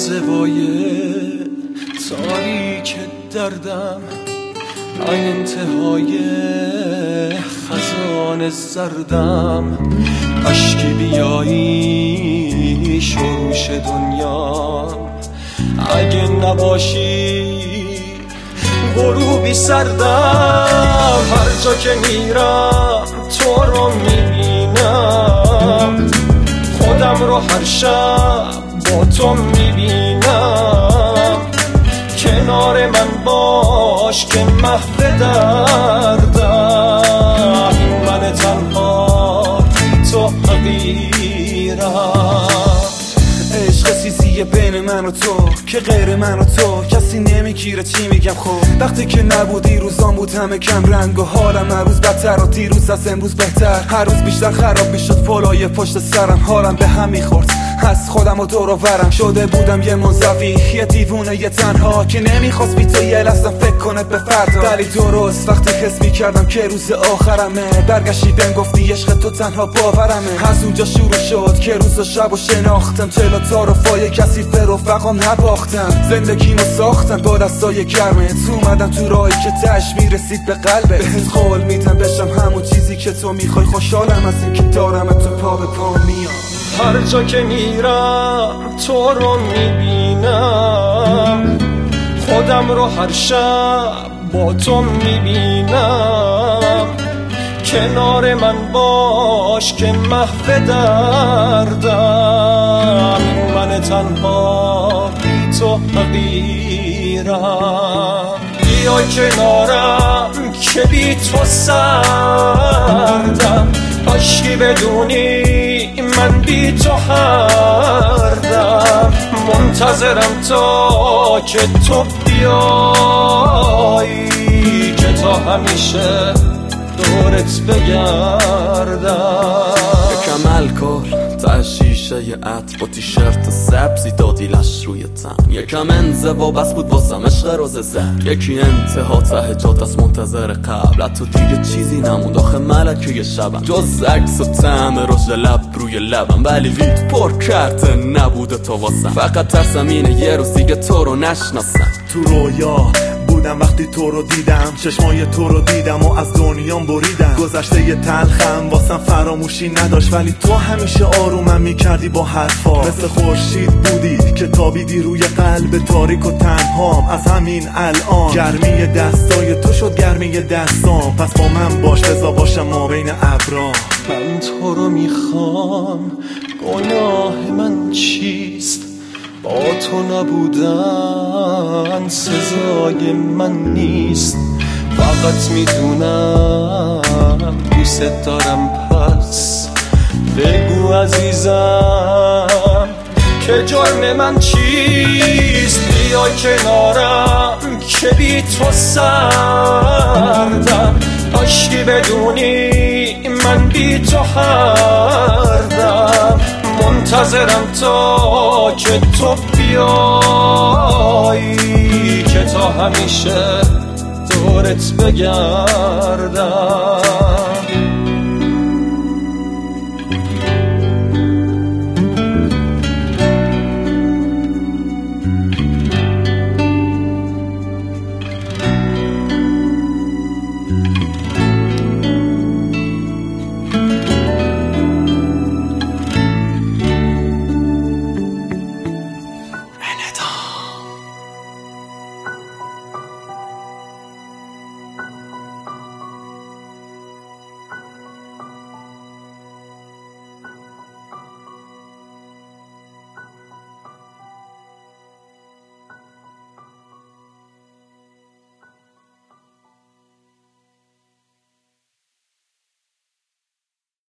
انزوای تاریک دردم، من انتهای خزان زردم. اشکی بیایی شروش دنیام، اگه نباشی غروبی سردم. هر جا که میرم تو رو میبینم، خودم رو هر شب با تو میبینم. کنار من باش که محو دردم، من تنها تو حقیرم. عشق سیزیه بین من و تو که غیر من و تو کسی نمیگیره. چی میگم خب وقتی که نبودی روزام بود همه کم رنگ و حالم هر روز بدتر و دیروز از امروز بهتر. هر روز بیشتر خراب میشد پلای پشت سرم، حالم به هم میخورد از خودم و دور و برم. شده بودم یه منزوی، یه دیوونه، یه تنها که نمیخواست بی تو یه لحظه فکر کنه به فردا. ولی درست وقتی حس میکردم که روز آخرمه، برگشتی بهم گفتی عشق تو تنها باورمه. از اونجا شروع شد که روز و شب و شناختم، چلا تعارفای کسی به رفقام نباختم. زندگیمو ساختم با دستای گرمت، اومدم تو راهی که تش میرسید به قلبت. بهت قول میدم بشم همون چیزی که تو میخوای، خوشحالم از این که دارم تو پا به پا میام. هر جا که میرم تو رو میبینم، خودم رو هر شب با تو میبینم. کنار من باش که محو دردم، من تنها بی تو حقیرم. بیای کنارم که بی تو سردم، عشقی بدونی من بی تو هردم. منتظرم تا که تو بیایی، که تا همیشه دورت بگردم. یکم الکل ته شیشه عطر با تیشرت سبزی دادیلش روی تن. یکم انزوا بس بود واسم عشق روز زد. یکی انتها ته جات از منتظر قبل، حتی دیگه چیزی نموند آخه ملکه شبم جز عکس و طعم رژ لب روی لبم. ولی ویت پر کرده نبوده تا واسم، فقط ترسم اینه یه روز دیگه تو رو نشناسم. تو رویا بودم وقتی تو رو دیدم، چشمای تو رو دیدم و از دنیام بریدم. گذشته یه تلخم واسم فراموشی نداشت، ولی تو همیشه آرومم میکردی با حرفا. مثل خورشید بودی که تابیدی روی قلب تاریک و تنهام. از همین الان گرمی دستای تو شد گرمی دستام. پس با من باش بذار باشم ما بین ابرا. من تو رو میخوام، گناه من چیست؟ با تو نبودن سزای من نیست. فقط میدونم دوست دارم، پس بگو عزیزم که جرم من چیست. بیای کنارم که بی تو سردم، عشقی بدونی من بی تو هردم. منتظرم تا که تو بیایی، که تا همیشه دورت بگردم.